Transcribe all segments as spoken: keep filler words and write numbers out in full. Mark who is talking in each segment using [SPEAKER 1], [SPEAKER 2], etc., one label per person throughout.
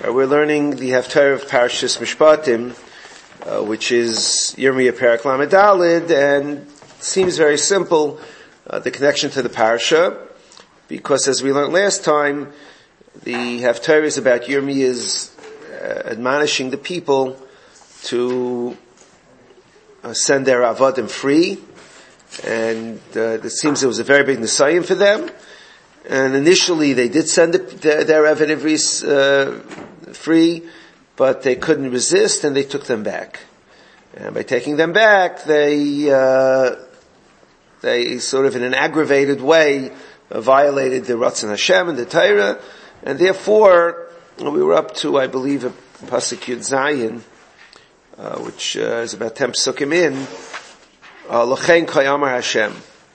[SPEAKER 1] Uh, we're learning the Haftarah of Parashas Mishpatim, uh, which is Yirmiyah Perek Lamed Daled, and it seems very simple, uh, the connection to the parasha, because as we learned last time, the Haftarah is about Yirmiyah's uh, admonishing the people to uh, send their avodim free, and uh, it seems it was a very big nisayim for them. And initially they did send the, their, their Eved Ivris uh, free, but they couldn't resist and they took them back. And by taking them back, they uh, they sort of in an aggravated way uh, violated the Ratzon Hashem and the Torah, and therefore we were up to, I believe, a Pasuk Yud Zayin, uh, which uh, is about ten psukim in, L'chein Kayamar Hashem.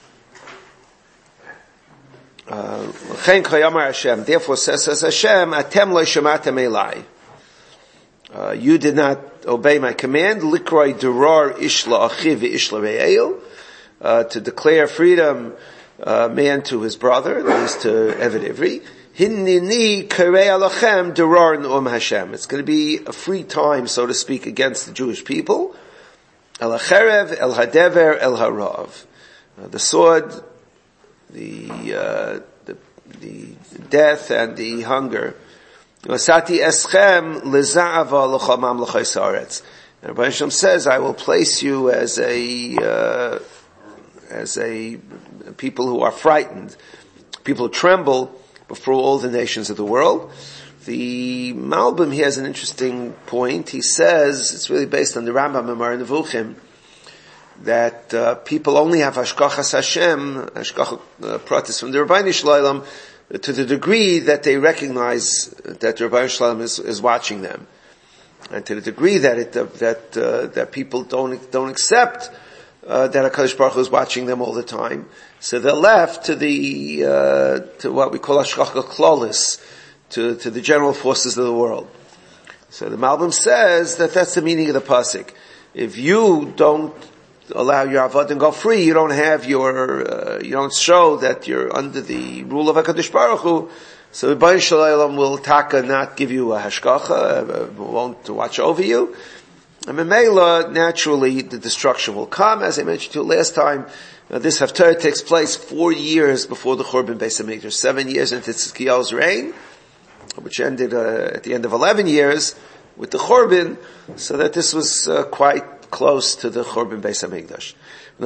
[SPEAKER 1] Uh, therefore says, says Hashem, Atem lo shematem elai. Uh, you did not obey my command, likroi durar ishla achiv ishla re'el, uh, to declare freedom, uh, man to his brother, that is to Eved Ivri. Hinnini karei alachem durar n'um Hashem. It's going to be a free time, so to speak, against the Jewish people. El hacherev, el hadever, el harav. Uh, the sword, the, uh, the, the death and the hunger. Vasati eschem leza'ava l'chamam l'chayis haaretz. And Rabbi Hashem says, I will place you as a, uh, as a people who are frightened, people who tremble before all the nations of the world. The Malbim here has an interesting point. He says, it's really based on the Rambam and Mar Nevuchim, that uh, people only have Hashgachas Hashem, Hashgachas uh, pratis from the Rabbeinu Shalom, to the degree that they recognize that the Rabbeinu Shalom is, is watching them, and to the degree that it uh, that uh, that people don't don't accept uh, that HaKadosh Baruch Hu is watching them all the time, so they're left to the uh, to what we call Hashgacha Klolis, to to the general forces of the world. So the Malbim says that that's the meaning of the pasuk. If you don't allow your avodim go free, you don't have your, uh, you don't show that you're under the rule of HaKadosh Baruch Hu, so the Baruch Shalom will taka not give you a hashgacha, uh, won't watch over you. And Memela, naturally, the destruction will come. As I mentioned to you last time, uh, this Haftarah takes place four years before the Churban Beis HaMikdash, seven years into Tzidkiyahu's reign, which ended uh, at the end of eleven years with the Churban, so that this was uh, quite close to the Churban Beis HaMikdash.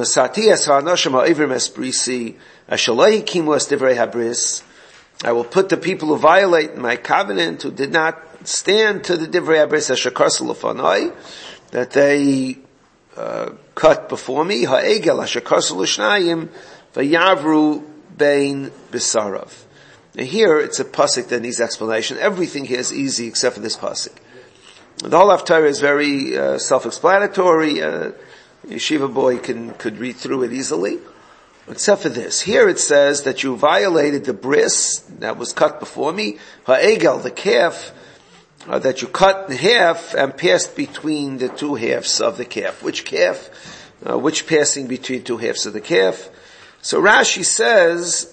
[SPEAKER 1] I will put the people who violate my covenant, who did not stand to the Divrei Habris Ashakarsu L'fanai, that they uh, cut before me, Ha'egel Ashakarsu L'shnayim, V'yavru Bein B'sarav. Now here, it's a pasuk that needs explanation. Everything here is easy except for this pasuk. The whole Haftarah is very uh, self-explanatory. Uh, Yeshiva boy can could read through it easily, except for this. Here it says that you violated the bris that was cut before me, ha'egel, the calf, uh, that you cut in half and passed between the two halves of the calf. Which calf? Uh, which passing between two halves of the calf? So Rashi says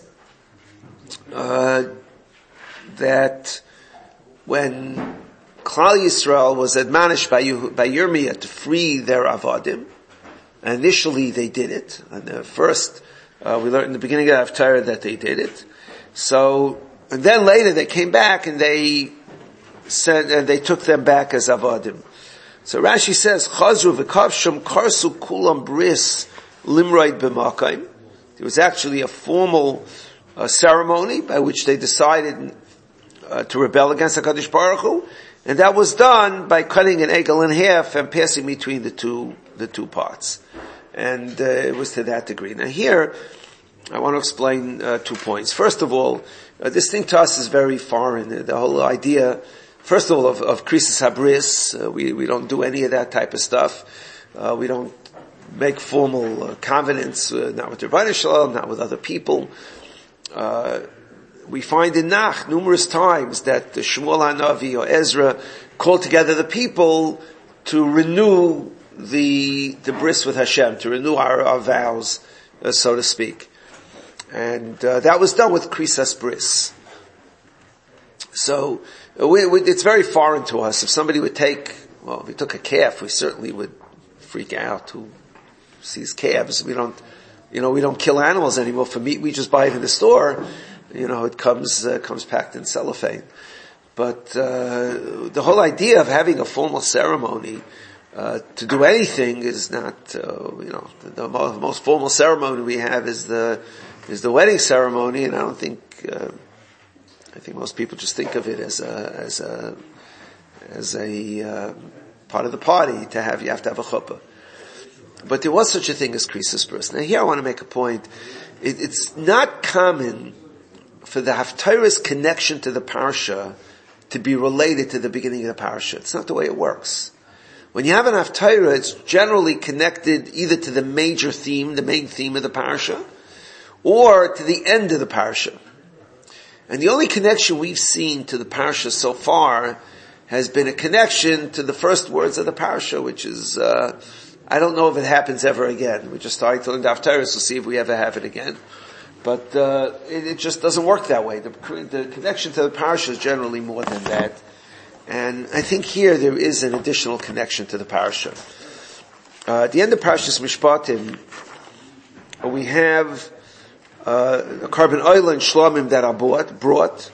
[SPEAKER 1] uh, that when Klal Yisrael was admonished by, by Yirmiyah to free their avodim. Initially they did it. And the first, uh, we learned in the beginning of Haftarah that they did it. So, and then later they came back and they said, and they took them back as avodim. So Rashi says, Chazru v'kavsham karsu kulam bris limroid b'makayim. There was actually a formal uh, ceremony by which they decided uh, to rebel against HaKadosh Baruch Hu. And that was done by cutting an egel in half and passing between the two, the two parts. And uh, it was to that degree. Now here, I want to explain uh, two points. First of all, uh, this thing to us is very foreign. The, the whole idea, first of all, of, of krisis habris, uh, we, we don't do any of that type of stuff. Uh, we don't make formal uh, covenants, uh, not with the Rebbeinu Shalom, not with other people. Uh, We find in Nach numerous times that the Shmuel HaNavi or Ezra called together the people to renew the the bris with Hashem, to renew our, our vows, uh, so to speak. And uh, that was done with Krisas Bris. So we, we, it's very foreign to us. If somebody would take, well, if we took a calf, we certainly would freak out. Who sees calves? We don't, you know, we don't kill animals anymore for meat. We just buy it in the store. You know, it comes uh, comes packed in cellophane. But uh, the whole idea of having a formal ceremony uh, to do anything is not, uh, you know, the, the most formal ceremony we have is the is the wedding ceremony, and I don't think. Uh, I think most people just think of it as a as a as a uh, part of the party to have. You have to have a chuppah, but there was such a thing as krisis bris. Now here I want to make a point. It, it's not common for the haftarah's connection to the parsha to be related to the beginning of the parsha. It's not the way it works. When you have an haftarah, it's generally connected either to the major theme, the main theme of the parsha, or to the end of the parsha. And the only connection we've seen to the parsha so far has been a connection to the first words of the parsha, which is, uh, I don't know if it happens ever again. We're just starting to learn the Haftarah, so see if we ever have it again. But, uh, it, it just doesn't work that way. The, the connection to the parsha is generally more than that. And I think here there is an additional connection to the parsha. Uh, at the end of Parshas Mishpatim, we have Uh, a carbon oil and shlomim that are bought, brought.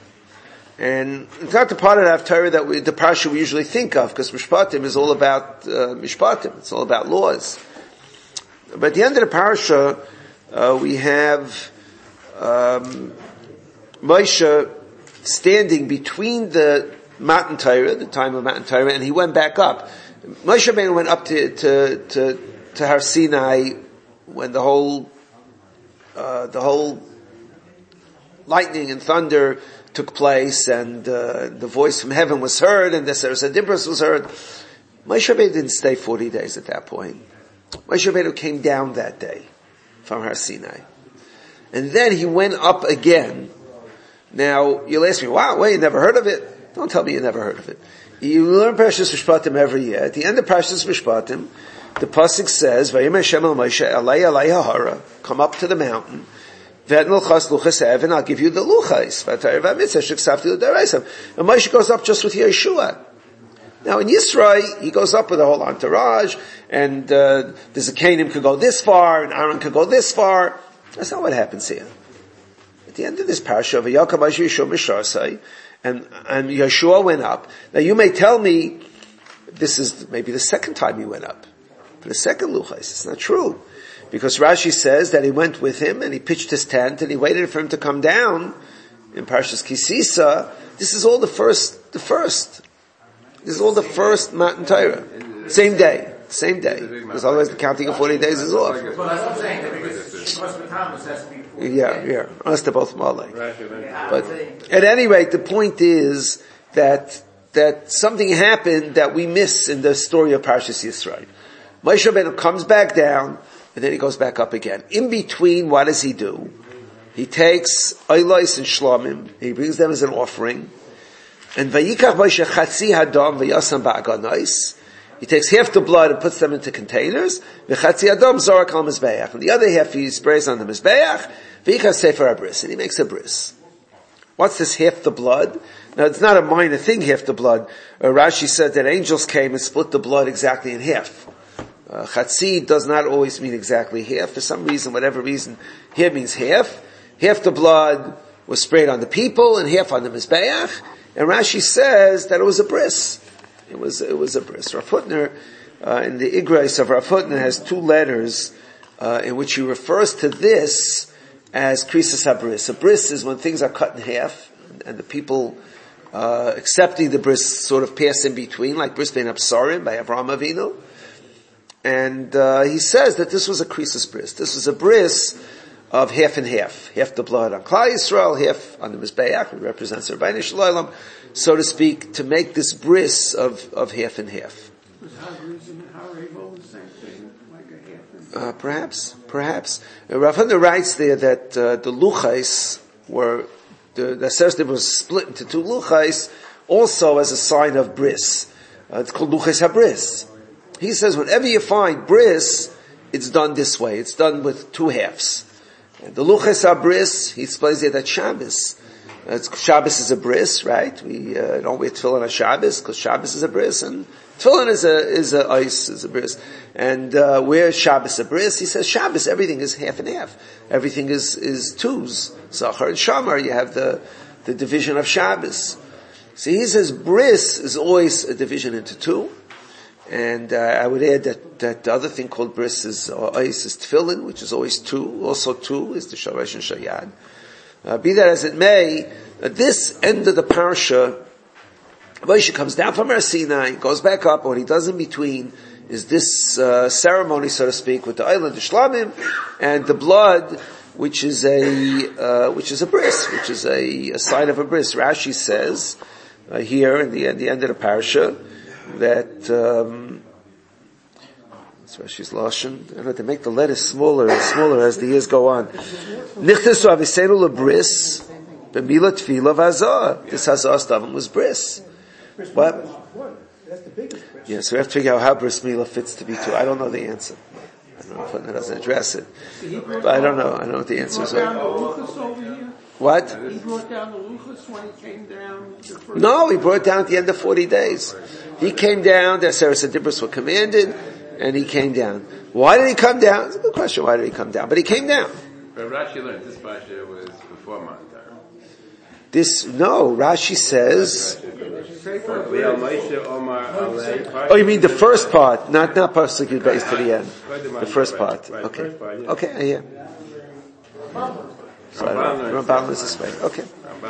[SPEAKER 1] And it's not the part of the Haftarah that we, the parsha we usually think of, because Mishpatim is all about, uh, Mishpatim. It's all about laws. But at the end of the parsha, uh, we have, um, Moshe standing between the Matan Torah, the time of Matan Torah, and he went back up. Moshe Rabbeinu went up to, to, to, to Har Sinai when the whole Uh, the whole lightning and thunder took place, and uh, the voice from heaven was heard, and the Seres HaDibros was heard. Moshe Rabbeinu didn't stay forty days at that point. Moshe Rabbeinu came down that day from Har Sinai, and then he went up again. Now you'll ask me, "Wow, wait, you never heard of it?" Don't tell me you never heard of it. You learn Parshas Mishpatim every year. At the end of Parshas Mishpatim, the pasuk says, "Vayim Hashem el Moshe alei alei hahara." Come up to the mountain. V'etnulchas luchas heaven. I'll give you the luchas. V'atayir v'amitzah sheksafti l'daraisa. And Moshe goes up just with Yeshua. Now in Yisrael, he goes up with a whole entourage, and uh, the Zakanim could go this far, and Aaron could go this far. That's not what happens here. At the end of this parasha, v'yakam Moshe Yeshua misharsai, and and Yeshua went up. Now you may tell me this is maybe the second time he went up. For the second luchas, it's not true. Because Rashi says that he went with him and he pitched his tent and he waited for him to come down in Parshas Kisisa. This is all the first, the first. This is all the first Matan Torah. Same day. Same day. Because otherwise the counting of forty days is off.
[SPEAKER 2] Well, that's what I'm saying.
[SPEAKER 1] Yeah, yeah. Unless they're both Malay. But at any rate, the point is that, that something happened that we miss in the story of Parshas Yisrael. Moshe Rabbeinu comes back down, and then he goes back up again. In between, what does he do? He takes oilos and shlomim, he brings them as an offering, and vayikach Moshe chatzi hadam v'yasam ba'aganais. He takes half the blood and puts them into containers, v'chatzi hadam zorak al mizbeach, and the other half he sprays on the mizbeach, v'yikach sefer abris, and he makes a bris. What's this half the blood? Now it's not a minor thing, half the blood. Uh, Rashi said that angels came and split the blood exactly in half. Uh, Chatzi does not always mean exactly half. For some reason, whatever reason, here means half. Half the blood was sprayed on the people and half on the Mizbeach. And Rashi says that it was a bris. It was, it was a bris. Rav Hutner, uh, in the Igros of Rav Hutner has two letters, uh, in which he refers to this as krisis habris. A bris is when things are cut in half, and, and the people, uh, accepting the bris sort of pass in between, like bris ben Absarim by Avraham Avinu. And uh, he says that this was a krisis bris. This was a bris of half and half. Half the blood on Klal Yisrael, half on the Mizbeach, which represents the Rebbeinu Shalom, so to speak, to make this bris of, of half and half.
[SPEAKER 3] Was Hagris and Haribol the same thing, like a half and half?
[SPEAKER 1] Uh, perhaps, perhaps. Uh, Rav Hutner writes there that uh, the luchais were, the, the Sersdib was split into two luchais, also as a sign of bris. Uh, it's called luchais habris. He says whenever you find bris, it's done this way. It's done with two halves. And the luchas habris, he explains it at Shabbos, It's, Shabbos is a bris, right? We uh, don't wear tefillin on Shabbos because Shabbos is a bris, and tefillin is a is a ice is a bris. And uh, where's Shabbos a bris? He says Shabbos everything is half and half. Everything is is twos. Zachar and Shamar. You have the the division of Shabbos. So he says bris is always a division into two. And uh, I would add that that the other thing called bris is or ice is tefillin, which is always two. Also two is the sharash and shayad. Uh, be that as it may, at this end of the parsha, Moshe comes down from Har Sinai, goes back up, and what he does in between is this uh, ceremony, so to speak, with the island of Shlamim, and the blood, which is a uh, which is a bris, which is a, a sign of a bris. Rashi says uh, here in the, the end of the parsha that um, Rashi's lashon. I don't know, they make the letters smaller and smaller as the years go on. Nichtasu avisenu lebris b'mila tefila v'azah. This hazah stavim was bris. What?
[SPEAKER 3] That's the biggest bris.
[SPEAKER 1] Yeah, so we have to figure out how bris milah fits to be two. I don't know the answer. I don't know if it doesn't address it. But I don't know. I don't know what the answer is. What?
[SPEAKER 3] He brought down the luchos when he came down. The first
[SPEAKER 1] No, he brought it down at the end of forty days. He came down. The Aseret Dibros were commanded. And he came down. Why did he come down? It's a good question. Why did he come down? But he came down.
[SPEAKER 2] But Rashi learned this parsha was before Mount Torah.
[SPEAKER 1] This, no, Rashi says, oh, you mean the first part, not, not Pasuk Yud Beis to the end. The first part. Okay. Okay, yeah. So, Ramban is this way. Okay.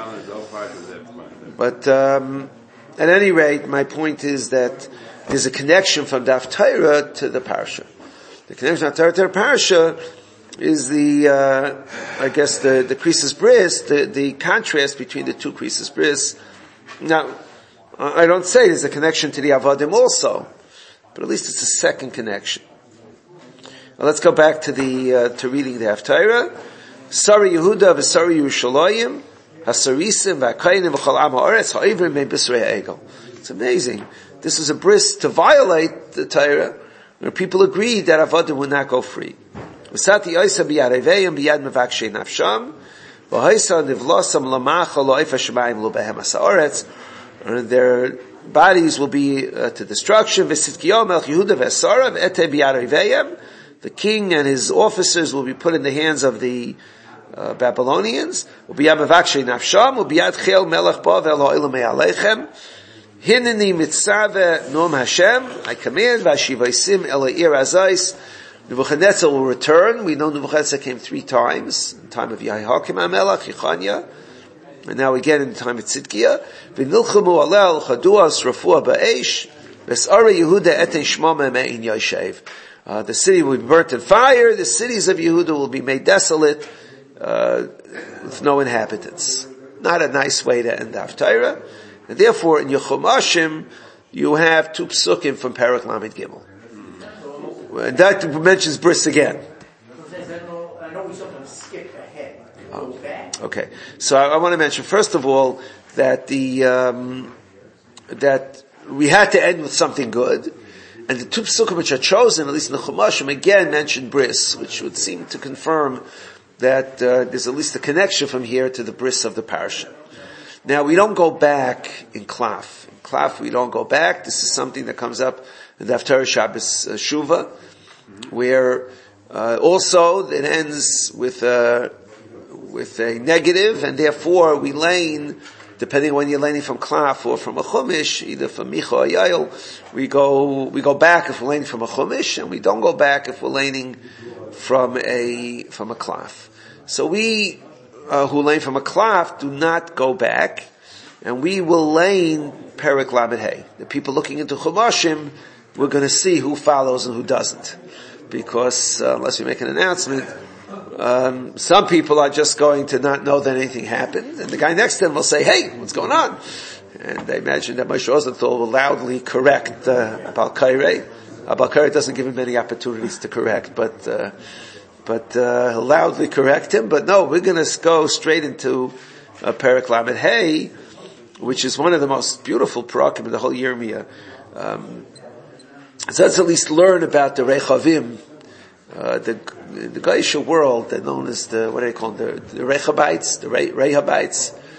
[SPEAKER 1] But, um, at any rate, my point is that there's a connection from Daf Torah to the parsha. The connection of Torah to the parsha is the, uh, I guess the, the Krisis Bris, the, the contrast between the two Krisis Bris. Now, I don't say there's a connection to the Avadim also, but at least it's a second connection. Now let's go back to the, uh, to reading the Haftarah. Sari Yehuda v'Sari Yerushalayim, Hasarisim v'Akainim v'Chol Am Ha'aretz Ha'ivrim Me B'Srei Egel. It's amazing. This was a bris to violate the Torah, where people agreed that Avadim would not go free. V'sati Oisa b'yad Eveim b'yad Mevakshei Nafsham, v'Oisa nivlosam l'macha lo'efa shemayim lo behem ha'aretz, and their bodies will be uh, to destruction. V'sitkiyom Melch Yehuda v'Esara v'ete b'yad Eveim, the king and his officers will be put in the hands of the uh, Babylonians. V'b'yad Mevakshei Nafsham, v'b'yad Chel Melech Bavel ha'olam me'aleichem, Hineni mitzave nom Hashem, I command, v'ashivaisim ela'ir azais, Nebuchadnezzar will return. We know Nebuchadnezzar came three times, in the time of Yehoiakim HaMelech, Yechanya, and now again in the time of Tzidkiah. V'nilchemu alel chaduas rafua ba'esh, v's'ara Yehuda eten shmama me'in yoshev. The city will be burnt in fire, the cities of Yehuda will be made desolate, uh, with no inhabitants. Not a nice way to end Haftarah. And therefore, in Yechomashim, you have two psukim from Perek Lamed Gimel. And that mentions bris again.
[SPEAKER 4] I know we sometimes skip ahead.
[SPEAKER 1] Oh, okay. So I, I want to mention, first of all, that the, um, that we had to end with something good. And the two psukim which are chosen, at least in the Chumashim, again mention bris, which would seem to confirm that uh, there's at least a connection from here to the bris of the parsha. Now, we don't go back in Klaf. In Klaf, we don't go back. This is something that comes up in the Haftarah Shabbos uh, Shuvah, where uh, also it ends with a, with a negative, and therefore we lane, depending on when you're laning from Klaf or from a Chumash, either from Micha or Yael, we go, we go back if we're laning from a Chumash, and we don't go back if we're laning from a, from a Klaf. So we, Uh, who lane from a klaf do not go back, and we will lane Perek Lamed Hey. The people looking into Chumashim, we're going to see who follows and who doesn't, because uh, unless we make an announcement, um, some people are just going to not know that anything happened, and the guy next to them will say, "Hey, what's going on?" And they imagine that Moshe Rosenthal will loudly correct uh, Abal Kairei. Abal Kairei doesn't give him many opportunities to correct, but. Uh, But uh, he'll loudly correct him. But no, we're going to go straight into uh, Perek Lamed Hey, which is one of the most beautiful parakim in the whole Yirmiyah. Um, so let's at least learn about the Rechavim, uh, the the Geisha world, they're known as the, what do they call them, the, the Rechabites, the Re, Rehabites.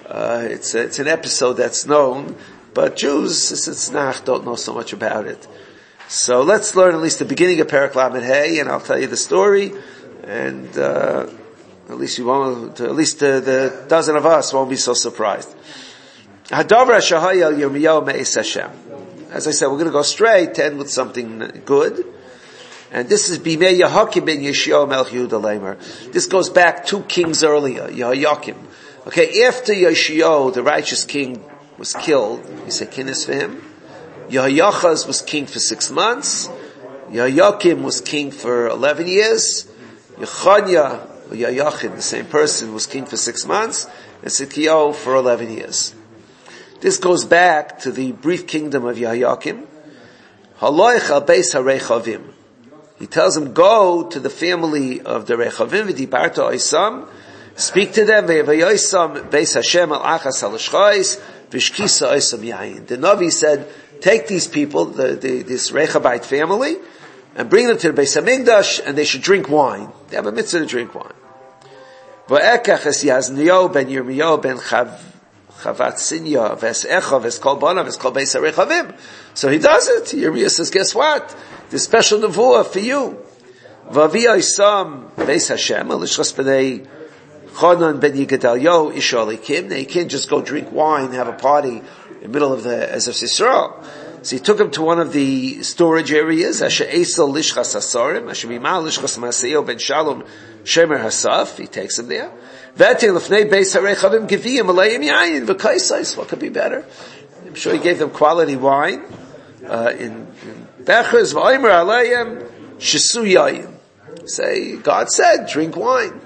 [SPEAKER 1] Uh, it's, a, it's an episode that's known, but Jews, since it's Nach, don't know so much about it. So let's learn at least the beginning of Perek Lamed Hey, and I'll tell you the story, and uh, at least you won't, at least the, the dozen of us won't be so surprised. Hadavar Shahayel Yirmiyahu Me'es Hashem. As I said, we're going to go straight to end with something good. And this is Bimei Yehokim ben Yeshio Melech Yehuda Leimer. This goes back two kings earlier, Yehoyakim. Okay, after Yeshio, the righteous king, was killed, you say kinnis for him. Yehoyachaz was king for six months. Yehoyakim was king for eleven years. Yechanya, or Yehoyachim, the same person, was king for six months. And Tzidkiyahu for eleven years. This goes back to the brief kingdom of Yehoyakim. Haloich al beis harechavim. He tells him, go to the family of the Rechavim, v'dibarta oisam, speak to them, v'yoisam beis Hashem al achas halashchais, v'shkisa oisam yayin. The Navi said, take these people, the, the, this Rechabite family, and bring them to the Beis HaMikdash, and they should drink wine. They have a mitzvah to drink wine. V'ekach es Yaznio ben Yirmiyahu ben Chav, Chavat Sinya, ves Echa, ves Kol Bona, ves Kol Beis HaRechavim. So he does it. Yirmiyahu says, guess what? The special nevuah for you. Vavi Oisam Beis Hashem, Lishchas B'nei Chonan ben Yigdalyahu Ish Alikim. Now you can't just go drink wine, have a party in the middle of the Eretz Yisrael. So he took him to one of the storage areas, Asher Eisel Lishchas Hasarim, Asher Mimal Lishchas Maseo ben Shalom Shemer Hasaf. He takes him there. V'atei Lefnei Beis HaRechavim Giviyim Alayim Yayin V'kaisais. What could be better? I'm sure he gave them quality wine, uh, in, in Bechers v'omer alayim shisu yayin. Say, God said, drink wine.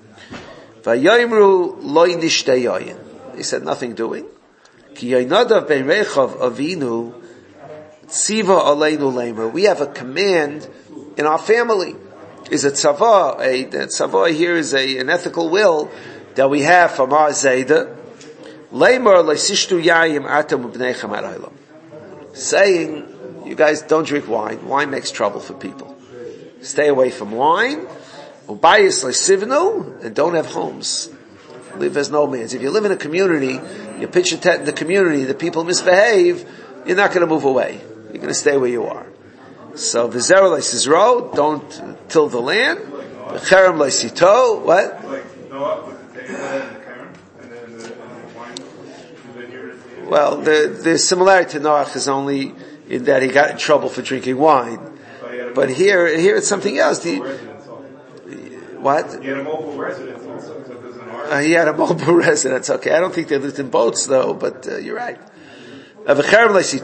[SPEAKER 1] V'yomru loy nishtei yayin. They said, nothing doing. Ki yainadav ben Rechav avinu tziva aleinu lemer. We have a command in our family. Is a tzava, a, a tzava here is a, an ethical will that we have from our Zayda. Lemer le'sishtu yayim atam ubnechem araylam. Saying, you guys don't drink wine. Wine makes trouble for people. Stay away from wine. Ubayis le'sivnu, and don't have homes. Live as nomads. If you live in a community, you pitch a tent in the community, the people misbehave, you're not going to move away. You're going to stay where you are. So, v'zera le'sizro, don't till the land. V'cherem le'sito, what? Well, the, the similarity to Noach is only in that he got in trouble for drinking wine. But here, here it's something else. The, what? He had a mobile residence also, so it doesn't work. Uh, he had a mobile residence, okay. I don't think they lived in boats though, but uh, you're right. This is the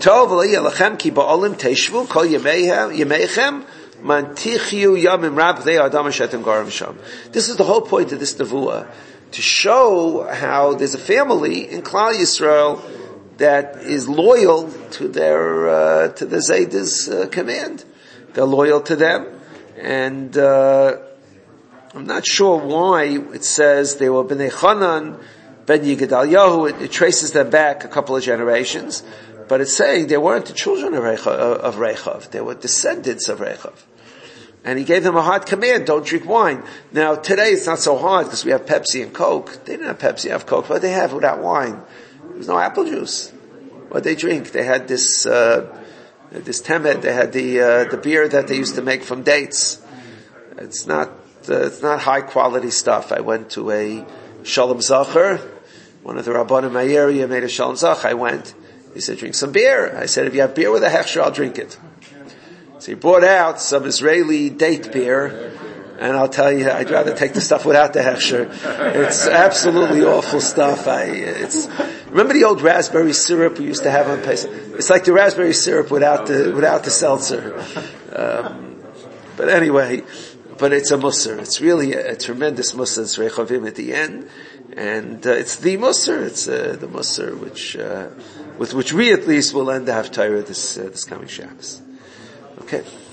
[SPEAKER 1] whole point of this nevuah, to show how there's a family in Klal Yisrael that is loyal to their uh, to the Zayda's uh, command. They're loyal to them, and uh, I'm not sure why it says they were Bnei Chanan ben Yigdalyahu. It, it traces them back a couple of generations, but it's saying they weren't the children of Rechav, of Rechav. They were descendants of Rechav. And he gave them a hard command, don't drink wine. Now, today it's not so hard because we have Pepsi and Coke. They didn't have Pepsi, they have Coke. What they have without wine? There's no apple juice. What they drink? They had this, uh, this temet, they had the, uh, the beer that they used to make from dates. It's not, uh, it's not high quality stuff. I went to a Shalom Zacher. One of the Rabbanim in my area made a Shalom Zacher. I went. He said, drink some beer. I said, if you have beer with a hechsher, I'll drink it. So he brought out some Israeli date beer, and I'll tell you, I'd rather take the stuff without the hechsher. It's absolutely awful stuff. I, it's, remember the old raspberry syrup we used to have on Pesach? It's like the raspberry syrup without the, without the seltzer. Um, but anyway, but it's a musser. It's really a, a tremendous musser. It's Rechavim at the end. And, uh, it's the musser. It's, uh, the musser which, uh, with which we at least will end the Haftarah this, uh, this coming Shabbos. Okay.